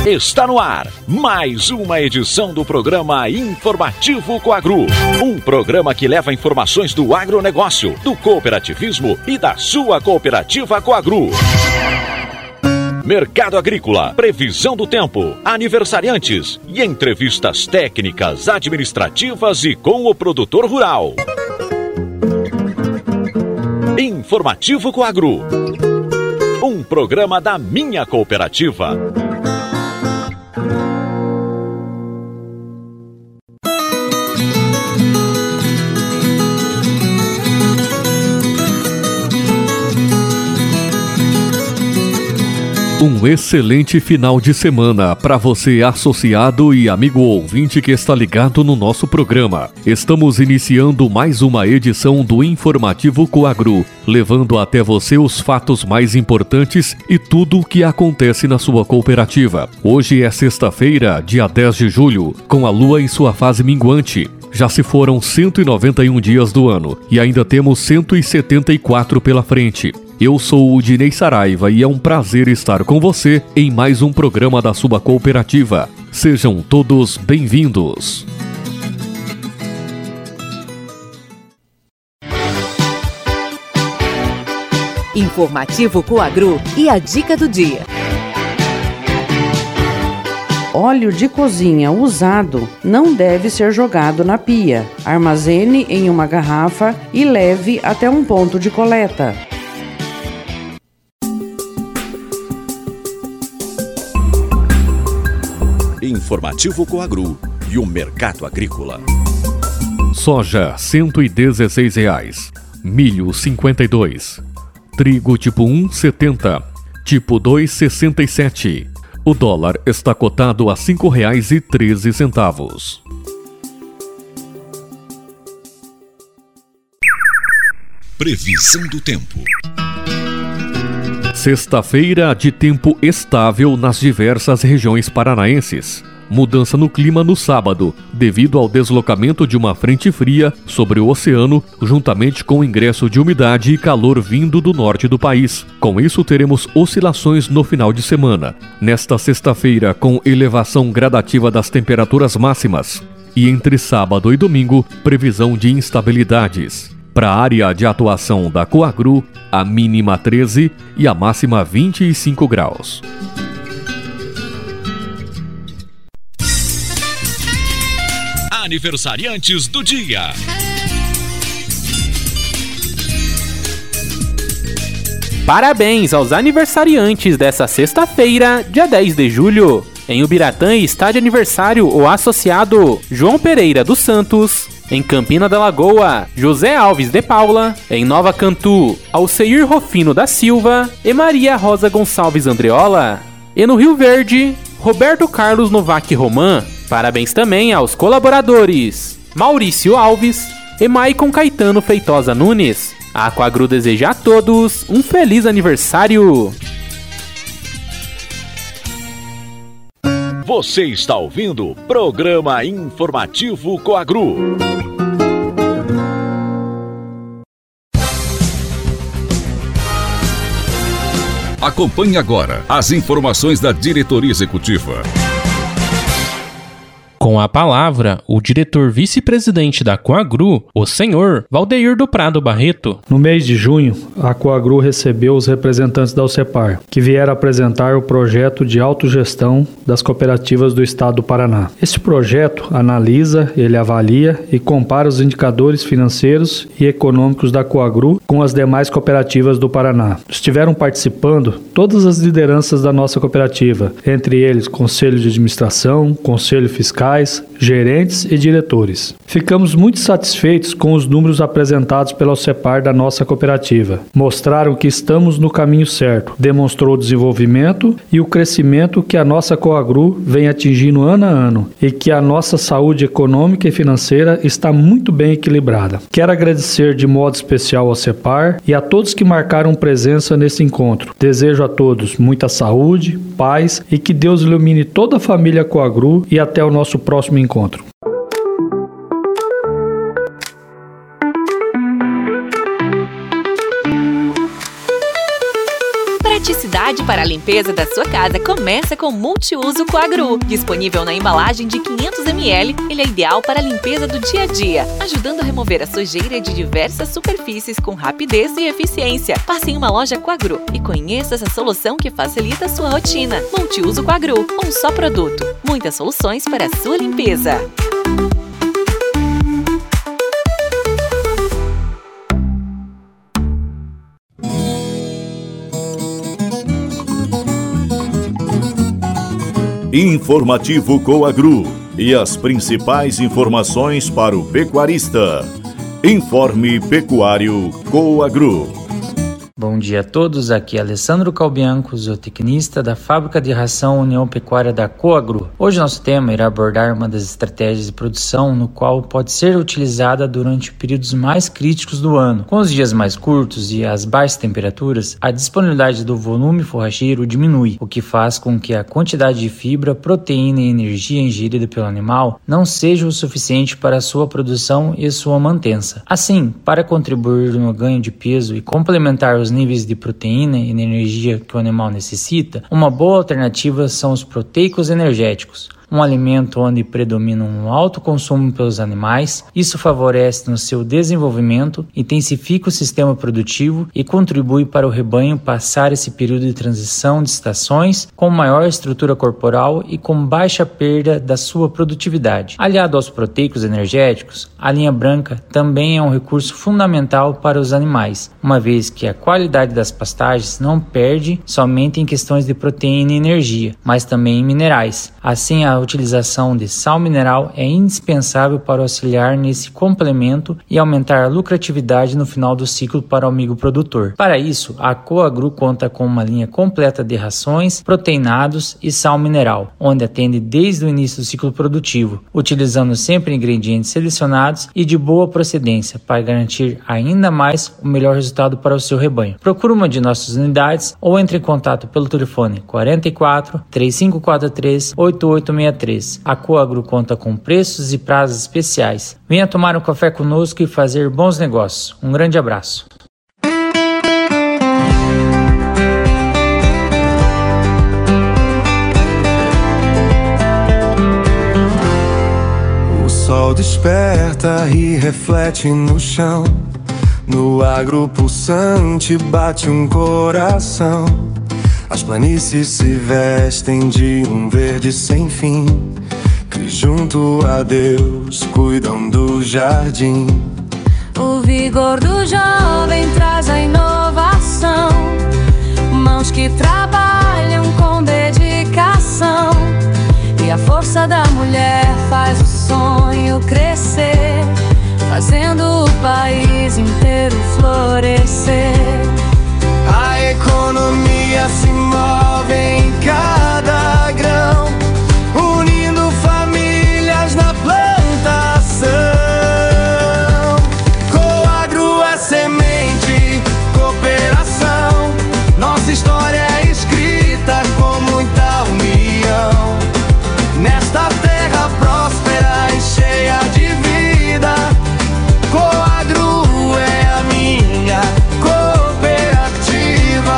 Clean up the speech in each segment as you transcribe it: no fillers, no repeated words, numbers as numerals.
Está no ar mais uma edição do programa Informativo Coagru. Um programa que leva informações do agronegócio, do cooperativismo e da sua cooperativa Coagru. Mercado agrícola, previsão do tempo, aniversariantes e entrevistas técnicas, administrativas e com o produtor rural. Informativo Coagru. Um programa da minha cooperativa. Um excelente final de semana para você, associado e amigo ouvinte que está ligado no nosso programa. Estamos iniciando mais uma edição do Informativo Coagru, levando até você os fatos mais importantes e tudo o que acontece na sua cooperativa. Hoje é sexta-feira, dia 10 de julho, com a lua em sua fase minguante. Já se foram 191 dias do ano e ainda temos 174 pela frente. Eu sou o Dinei Saraiva e é um prazer estar com você em mais um programa da sua cooperativa. Sejam todos bem-vindos. Informativo Coagru e a dica do dia. Óleo de cozinha usado não deve ser jogado na pia. Armazene em uma garrafa e leve até um ponto de coleta. Informativo Coagru e o mercado agrícola. Soja, R$ 116. Milho, 52. Trigo tipo 1, 70. Tipo 2, 67. O dólar está cotado a R$ 5,13. Previsão do tempo. Sexta-feira de tempo estável nas diversas regiões paranaenses. Mudança no clima no sábado, devido ao deslocamento de uma frente fria sobre o oceano, juntamente com o ingresso de umidade e calor vindo do norte do país. Com isso, teremos oscilações no final de semana. Nesta sexta-feira, com elevação gradativa das temperaturas máximas. E entre sábado e domingo, previsão de instabilidades. Para a área de atuação da Coagru, a mínima 13 e a máxima 25 graus. Aniversariantes do dia. Parabéns aos aniversariantes dessa sexta-feira, dia 10 de julho. Em Ubiratã está de aniversário o associado João Pereira dos Santos. Em Campina da Lagoa, José Alves de Paula. Em Nova Cantu, Alceir Rofino da Silva e Maria Rosa Gonçalves Andreola. E no Rio Verde, Roberto Carlos Novak Roman. Parabéns também aos colaboradores Maurício Alves e Maicon Caetano Feitosa Nunes. A Coagru deseja a todos um feliz aniversário. Você está ouvindo o programa Informativo Coagru. Acompanhe agora as informações da diretoria executiva. Com a palavra, o diretor vice-presidente da Coagru, o senhor Valdeir do Prado Barreto. No mês de junho, a Coagru recebeu os representantes da OCEPAR, que vieram apresentar o projeto de autogestão das cooperativas do estado do Paraná. Este projeto analisa, ele avalia e compara os indicadores financeiros e econômicos da Coagru com as demais cooperativas do Paraná. Estiveram participando todas as lideranças da nossa cooperativa, entre eles Conselho de Administração, Conselho Fiscal, gerentes e diretores. Ficamos muito satisfeitos com os números apresentados pela OCEPAR da nossa cooperativa. Mostraram que estamos no caminho certo, demonstrou o desenvolvimento e o crescimento que a nossa Coagru vem atingindo ano a ano e que a nossa saúde econômica e financeira está muito bem equilibrada. Quero agradecer de modo especial ao OCEPAR e a todos que marcaram presença nesse encontro. Desejo a todos muita saúde, paz e que Deus ilumine toda a família Coagru e até o nosso próximo encontro. Praticidade qualidade para a limpeza da sua casa começa com Multiuso Coagru. Disponível na embalagem de 500 ml, ele é ideal para a limpeza do dia a dia, ajudando a remover a sujeira de diversas superfícies com rapidez e eficiência. Passe em uma loja Coagru e conheça essa solução que facilita a sua rotina. Multiuso Coagru, um só produto, muitas soluções para a sua limpeza. Informativo Coagru e as principais informações para o pecuarista. Informe Pecuário Coagru. Bom dia a todos, aqui é Alessandro Calbianco, zootecnista da Fábrica de Ração União Pecuária da Coagru. Hoje nosso tema irá abordar uma das estratégias de produção no qual pode ser utilizada durante períodos mais críticos do ano. Com os dias mais curtos e as baixas temperaturas, a disponibilidade do volume forrageiro diminui, o que faz com que a quantidade de fibra, proteína e energia ingerida pelo animal não seja o suficiente para a sua produção e sua mantença. Assim, para contribuir no ganho de peso e complementar os níveis de proteína e energia que o animal necessita, uma boa alternativa são os proteicos energéticos. Um alimento onde predomina um alto consumo pelos animais, isso favorece no seu desenvolvimento, intensifica o sistema produtivo e contribui para o rebanho passar esse período de transição de estações com maior estrutura corporal e com baixa perda da sua produtividade. Aliado aos proteicos energéticos, a linha branca também é um recurso fundamental para os animais, uma vez que a qualidade das pastagens não perde somente em questões de proteína e energia, mas também em minerais. Assim, a utilização de sal mineral é indispensável para auxiliar nesse complemento e aumentar a lucratividade no final do ciclo para o amigo produtor. Para isso, a Coagru conta com uma linha completa de rações, proteinados e sal mineral, onde atende desde o início do ciclo produtivo, utilizando sempre ingredientes selecionados e de boa procedência para garantir ainda mais o melhor resultado para o seu rebanho. Procure uma de nossas unidades ou entre em contato pelo telefone 44 3543 8863. A Coagru conta com preços e prazos especiais. Venha tomar um café conosco e fazer bons negócios. Um grande abraço. O sol desperta e reflete no chão. No agro pulsante bate um coração. As planícies se vestem de um verde sem fim, que junto a Deus cuidam do jardim. O vigor do jovem traz a inovação, mãos que trabalham com dedicação, e a força da mulher faz o sonho crescer, fazendo o país inteiro florescer. A economia se move em cada grão, unindo famílias na plantação. Coagru é semente, cooperação. Nossa história é escrita com muita união. Nesta terra próspera e cheia de vida, Coagru é a minha cooperativa.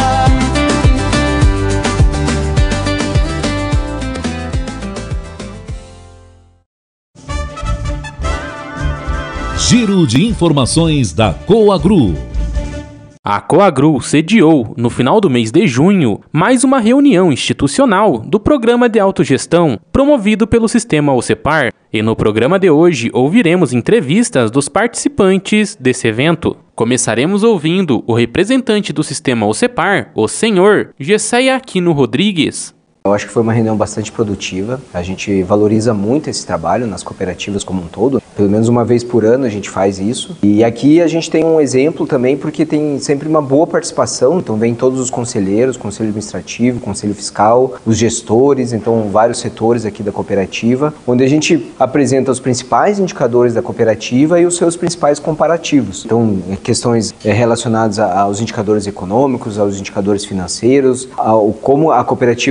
Giro de informações da Coagru. A Coagru sediou, no final do mês de junho, mais uma reunião institucional do Programa de Autogestão promovido pelo Sistema OCEPAR. E no programa de hoje ouviremos entrevistas dos participantes desse evento. Começaremos ouvindo o representante do Sistema OCEPAR, o senhor Gesseia Aquino Rodrigues. Eu acho que foi uma reunião bastante produtiva. A gente valoriza muito esse trabalho nas cooperativas como um todo. Pelo menos uma vez por ano a gente faz isso. E aqui a gente tem um exemplo também porque tem sempre uma boa participação. Então vem todos os conselheiros, conselho administrativo, conselho fiscal, os gestores, então vários setores aqui da cooperativa, onde a gente apresenta os principais indicadores da cooperativa e os seus principais comparativos. Então questões relacionadas aos indicadores econômicos, aos indicadores financeiros, ao como a cooperativa se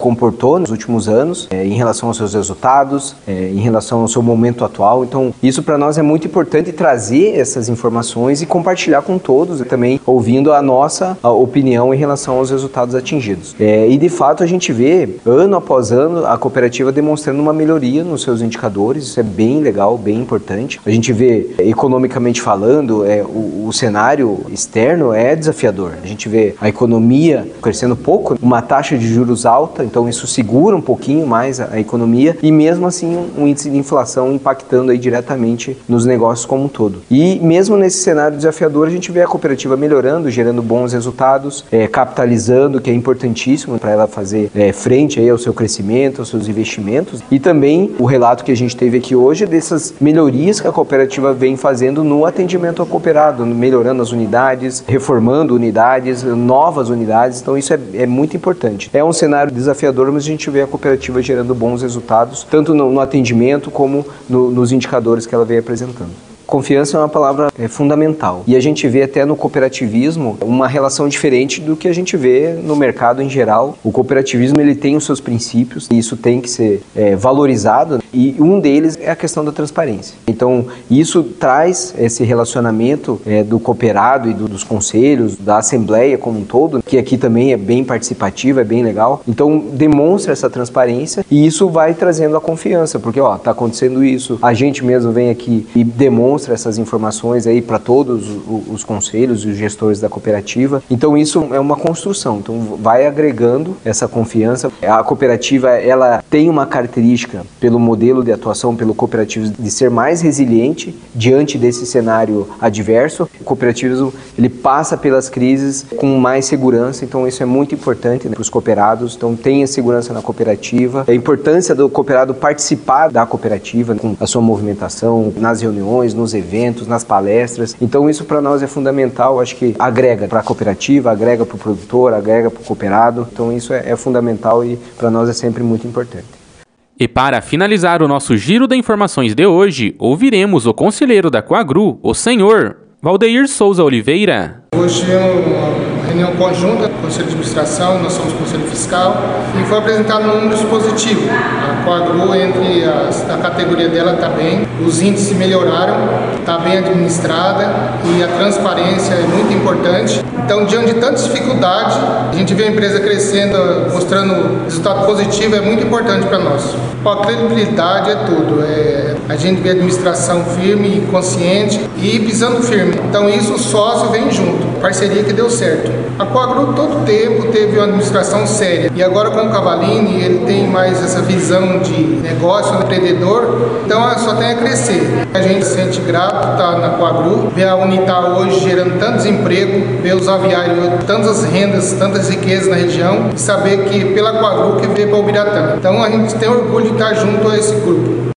comportou nos últimos anos em relação aos seus resultados, em relação ao seu momento atual. Então, isso para nós é muito importante, trazer essas informações e compartilhar com todos, e também ouvindo a nossa opinião em relação aos resultados atingidos. E de fato a gente vê, ano após ano, a cooperativa demonstrando uma melhoria nos seus indicadores. Isso é bem legal, bem importante. A gente vê, economicamente falando, o cenário externo é desafiador. A gente vê a economia crescendo pouco, uma taxa de juros alta, então isso segura um pouquinho mais a economia, e mesmo assim um índice de inflação impactando aí diretamente nos negócios como um todo. E mesmo nesse cenário desafiador, a gente vê a cooperativa melhorando, gerando bons resultados, capitalizando, que é importantíssimo para ela fazer frente aí ao seu crescimento, aos seus investimentos, e também o relato que a gente teve aqui hoje dessas melhorias que a cooperativa vem fazendo no atendimento ao cooperado, melhorando as unidades, reformando unidades, novas unidades. Então isso é muito importante. É um cenário desafiador, mas a gente vê a cooperativa gerando bons resultados, tanto no atendimento como nos indicadores que ela vem apresentando. Confiança é uma palavra fundamental, e a gente vê até no cooperativismo uma relação diferente do que a gente vê no mercado em geral. O cooperativismo ele tem os seus princípios, e isso tem que ser valorizado, e um deles é a questão da transparência. Então isso traz esse relacionamento do cooperado e dos conselhos, da assembleia como um todo, que aqui também é bem participativa, é bem legal. Então demonstra essa transparência, e isso vai trazendo a confiança, porque está acontecendo isso, a gente mesmo vem aqui e demonstra essas informações aí para todos os conselhos e os gestores da cooperativa. Então isso é uma construção, então vai agregando essa confiança. A cooperativa ela tem uma característica, pelo modelo de atuação, pelo cooperativismo, de ser mais resiliente diante desse cenário adverso. O cooperativismo ele passa pelas crises com mais segurança, então isso é muito importante, né, para os cooperados. Então tenha segurança na cooperativa, a importância do cooperado participar da cooperativa com a sua movimentação, nas reuniões, nos eventos, nas palestras. Então isso para nós é fundamental. Acho que agrega para a cooperativa, agrega para o produtor, agrega para o cooperado. Então isso é fundamental, e para nós é sempre muito importante. E para finalizar o nosso giro de informações de hoje, ouviremos o conselheiro da Coagru, o senhor Valdeir Souza Oliveira. Hoje é uma reunião conjunta, Conselho de Administração, nós somos Conselho Fiscal, e foi apresentado números positivos. A Coagru, entre a categoria dela, está bem, os índices melhoraram, está bem administrada, e a transparência é muito importante. Então, diante de tanta dificuldade, a gente vê a empresa crescendo, mostrando resultado positivo, é muito importante para nós. A credibilidade é tudo, a gente vê a administração firme e consciente e pisando firme. Então isso o sócio vem junto, parceria que deu certo. A Coagru todo tempo teve uma administração séria, e agora com o Cavalini ele tem mais essa visão de negócio, empreendedor, então só tem a crescer. A gente se sente grato estar na Coagru, ver a Unitar hoje gerando tantos empregos, ver os aviários, tantas rendas, tantas riquezas na região, e saber que pela Coagru que veio para o Ubiratã. Então a gente tem orgulho de estar junto a esse grupo.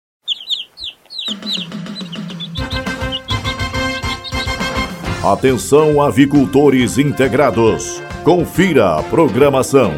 Atenção, avicultores integrados. Confira a programação.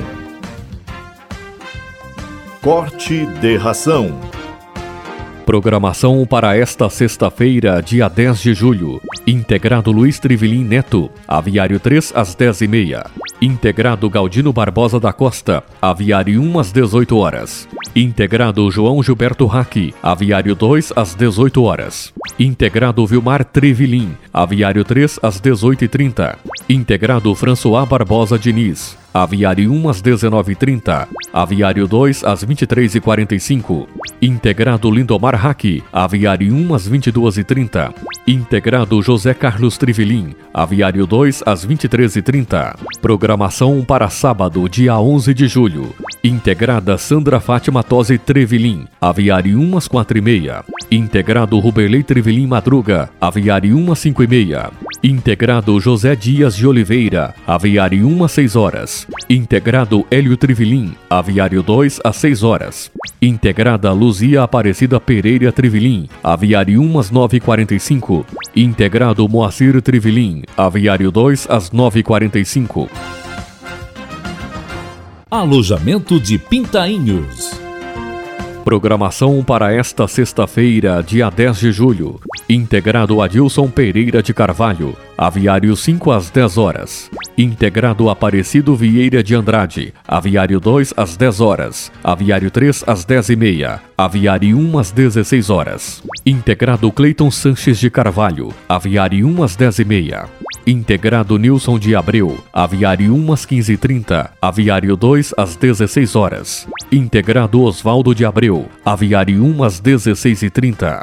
Corte de ração. Programação para esta sexta-feira, dia 10 de julho. Integrado Luiz Trivelin Neto, aviário 3 às 10h30. Integrado Galdino Barbosa da Costa, aviário 1 às 18 horas. Integrado João Gilberto Raque, aviário 2 às 18 horas. Integrado Vilmar Trivelin, aviário 3 às 18h30. Integrado François Barbosa Diniz, aviário 1 às 19h30. Aviário 2 às 23h45. Integrado Lindomar Raque, aviário 1 às 22h30. Integrado José Carlos Trivelin, aviário 2 às 23h30. Programação para sábado, dia 11 de julho. Integrada Sandra Fátima Tosi Trivelin, aviário 1 às 4h30. Integrado Ruberley Trivelin Madruga, aviário 1 às 5h30. Integrado José Dias de Oliveira, aviário 1 às 6 horas. Integrado Hélio Trivelin, aviário 2 às 6 horas. Integrada Luzia Aparecida Pereira Trivelin, aviário 1 às 9h45. Integrado Moacir Trivelin, aviário 2 às 9h45. Alojamento de Pintainhos. Programação para esta sexta-feira, dia 10 de julho. Integrado Adilson Pereira de Carvalho, aviário 5 às 10 horas. Integrado Aparecido Vieira de Andrade, aviário 2 às 10 horas. Aviário 3 às 10h30. Aviário 1 às 16 horas. Integrado Cleiton Sanches de Carvalho, aviário 1 às 10h30. Integrado Nilson de Abreu, aviário 1 às 15h30, aviário 2 às 16 horas. Integrado Osvaldo de Abreu, aviário 1 às 16h30.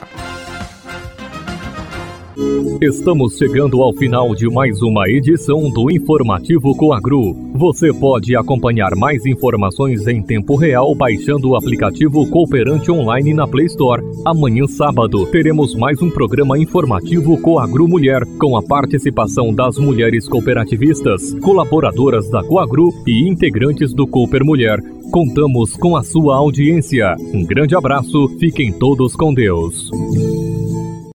Estamos chegando ao final de mais uma edição do Informativo Coagru. Você pode acompanhar mais informações em tempo real baixando o aplicativo Cooperante Online na Play Store. Amanhã, sábado, teremos mais um programa informativo Coagru Mulher, com a participação das mulheres cooperativistas, colaboradoras da Coagru e integrantes do Cooper Mulher. Contamos com a sua audiência. Um grande abraço, fiquem todos com Deus.